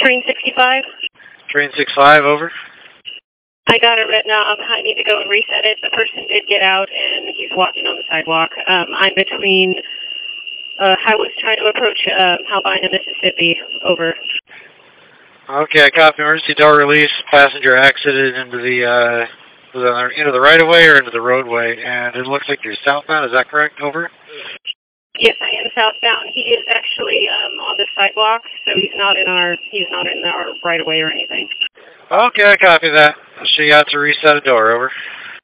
Train 65. Train 65, over. I got it written up. I need to go and reset it. The person did get out, and he's walking on the sidewalk. I'm between, I was trying to approach Albina, Mississippi. Over. Okay, copy. Emergency door release. Passenger exited into the right-of-way or into the roadway, and it looks like you're southbound. Is that correct? Over. Yes, I am southbound. He is actually on the sidewalk, so he's not in our right-of-way or anything. Okay, I copy that. She got to reset a door. Over.